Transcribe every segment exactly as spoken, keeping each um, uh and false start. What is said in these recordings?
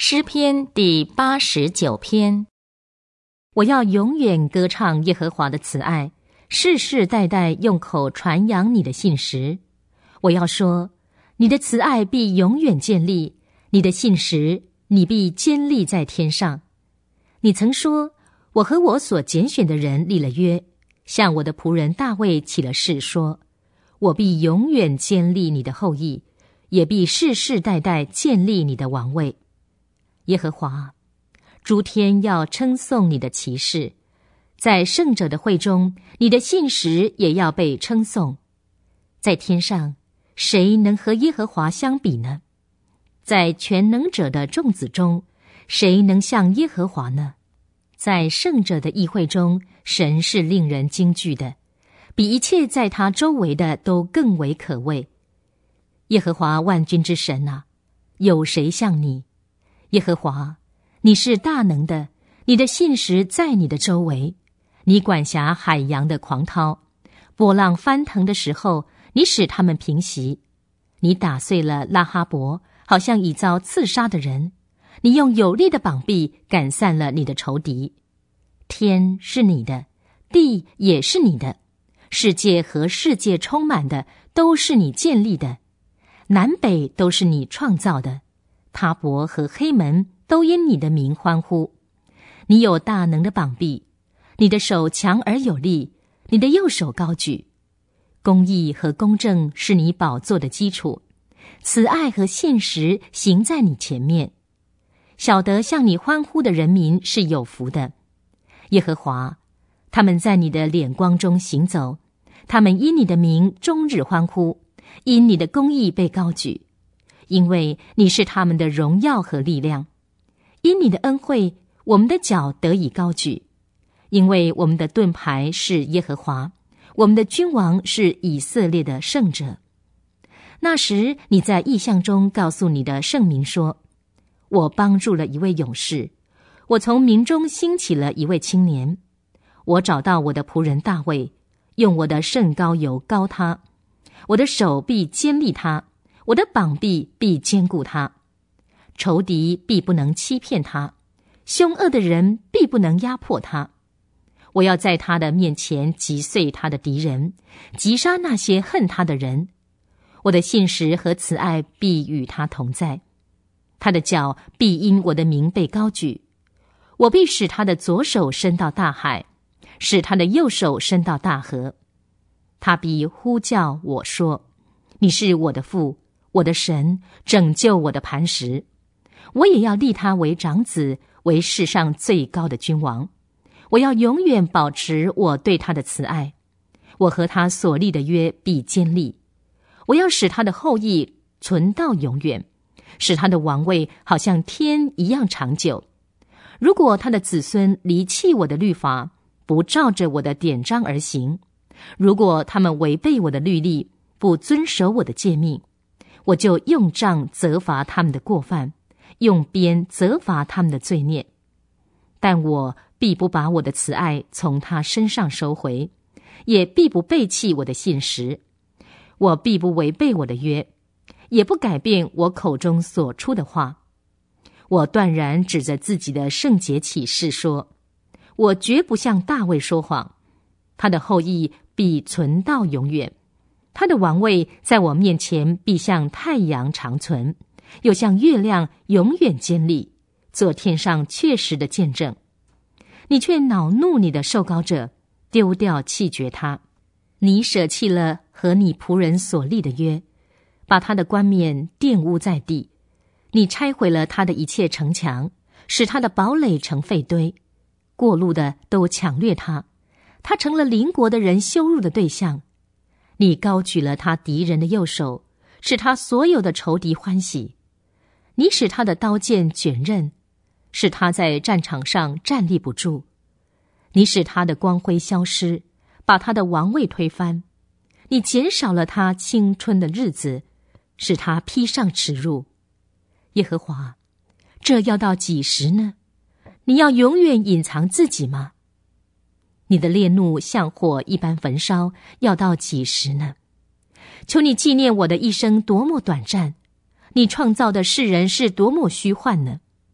诗篇第八十九篇。我要永远歌唱耶和华的慈爱，世世代代用口传扬你的信实。我要说，你的慈爱必永远建立，你的信实你必坚立在天上。你曾说，我和我所拣选的人立了约，向我的仆人大卫起了誓说，我必永远坚立你的后裔，也必世世代代建立你的王位。耶和华，诸天要称颂你的奇事，在圣者的会中，你的信实也要被称颂。在天上，谁能和耶和华相比呢？在全能者的众子中，谁能像耶和华呢？在圣者的议会中，神是令人惊惧的，比一切在他周围的都更为可畏。耶和华万军之神啊，有谁像你？耶和华，你是大能的，你的信实在你的周围，你管辖海洋的狂涛，波浪翻腾的时候，你使他们平息。你打碎了拉哈伯，好像已遭刺杀的人，你用有力的膀臂赶散了你的仇敌。天是你的，地也是你的，世界和世界充满的都是你建立的，南北都是你创造的，他伯和黑门都因你的名欢呼。你有大能的膀臂，你的手强而有力，你的右手高举。公义和公正是你宝座的基础，慈爱和信实行在你前面。晓得向你欢呼的人民是有福的。耶和华，他们在你的脸光中行走，他们因你的名终日欢呼，因你的公义被高举。因为你是他们的荣耀和力量，因你的恩惠，我们的脚得以高举。因为我们的盾牌是耶和华，我们的君王是以色列的圣者。那时你在异象中告诉你的圣民说，我帮助了一位勇士，我从民中兴起了一位青年。我找到我的仆人大卫，用我的圣膏油膏他，我的手必坚立他，我的膀臂必坚固他，仇敌必不能欺骗他，凶恶的人必不能压迫他。我要在他的面前击碎他的敌人，击杀那些恨他的人。我的信实和慈爱必与他同在，他的脚必因我的名被高举。我必使他的左手伸到大海，使他的右手伸到大河。他必呼叫我说，你是我的父，我的神，拯救我的磐石。我也要立他为长子，为世上最高的君王。我要永远保持我对他的慈爱，我和他所立的约必坚立。我要使他的后裔存到永远，使他的王位好像天一样长久。如果他的子孙离弃我的律法，不照着我的典章而行，如果他们违背我的律例，不遵守我的诫命，我就用杖责罚他们的过犯，用鞭责罚他们的罪孽。但我必不把我的慈爱从他身上收回，也必不背弃我的信实。我必不违背我的约，也不改变我口中所出的话。我断然指着自己的圣洁起誓说，我绝不向大卫说谎，他的后裔必存到永远。他的王位在我面前必像太阳长存，又像月亮永远坚立，做天上确实的见证。你却恼怒你的受膏者，丢掉弃绝他。你舍弃了和你仆人所立的约，把他的冠冕玷污在地。你拆毁了他的一切城墙，使他的堡垒成废堆。过路的都抢掠他，他成了邻国的人羞辱的对象。你高举了他敌人的右手，使他所有的仇敌欢喜。你使他的刀剑卷刃，使他在战场上站立不住。你使他的光辉消失，把他的王位推翻。你减少了他青春的日子，使他披上耻辱。耶和华，这要到几时呢？你要永远隐藏自己吗？你的烈怒像火一般焚烧，要到几时呢？求你纪念我的一生多么短暂，你创造的世人是多么虚幻呢？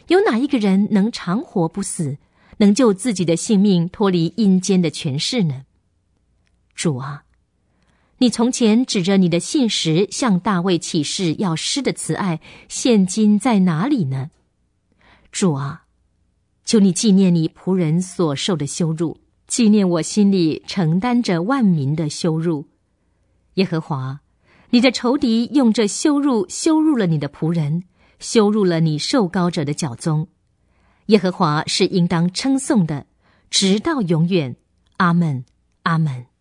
有哪一个人能长活不死，能救自己的性命脱离阴间的权势呢？主啊，你从前指着你的信实向大卫起誓要施的慈爱，现今在哪里呢？主啊，求你纪念你仆人所受的羞辱，纪念我心里承担着万民的羞辱。耶和华，你的仇敌用这羞辱羞辱了你的仆人，羞辱了你受膏者的脚踪。耶和华是应当称颂的，直到永远。阿们，阿们。